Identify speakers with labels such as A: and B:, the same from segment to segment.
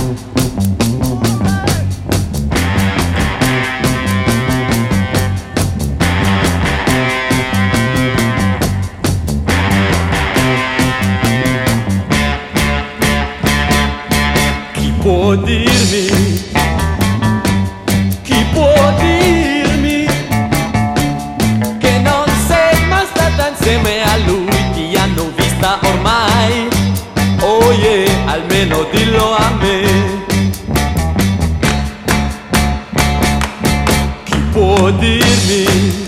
A: Chi può dirmi che non sei mai stata insieme a lui? Ti hanno vista ormai, oh yeah, almeno dillo a me. Chi può dirmi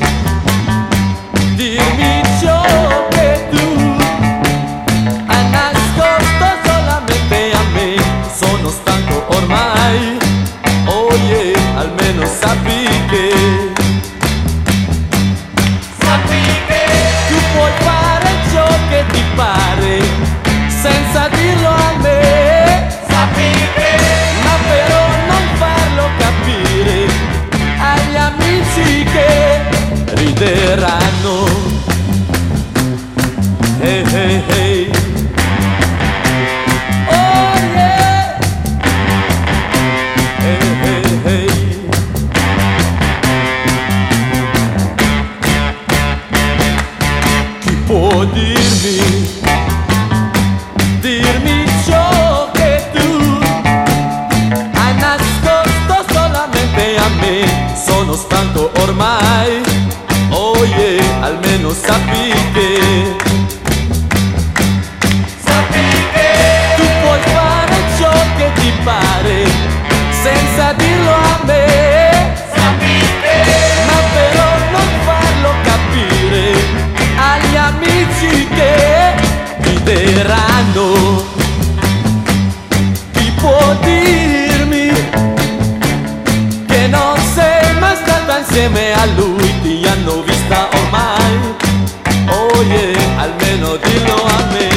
A: ciò che tu hai nascosto solamente a me? Sono stanco ormai, oh yeah, almeno sappi che tu puoi fare ciò che ti pare senza dirlo a me. Ma però non farlo capire agli amici che rideranno. Hey, hey, hey. Può dirmi ciò che tu hai nascosto solamente a me? Sono stanco ormai, oh yeah, almeno sappi che tu puoi fare ciò che ti pare senza dirlo a me. Ma però non farlo capire agli amici che rideranno. Chi può dirmi che non sei mai stata insieme a lui? Ti hanno vista ormai, oh yeah, almeno dillo a me.